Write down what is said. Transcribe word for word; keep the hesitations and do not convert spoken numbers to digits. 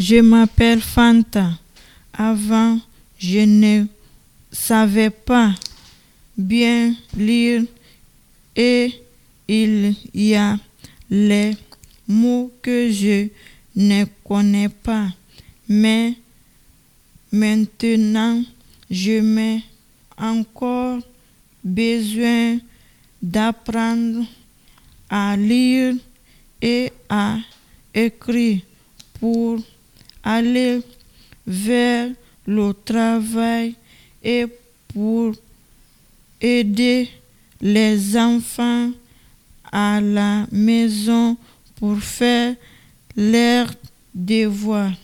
Je m'appelle Fanta. Avant, je ne savais pas bien lire et il y a les mots que je ne connais pas. Mais maintenant, je m'ai encore besoin d'apprendre à lire et à écrire pour aller vers le travail et pour aider les enfants à la maison pour faire leurs devoirs.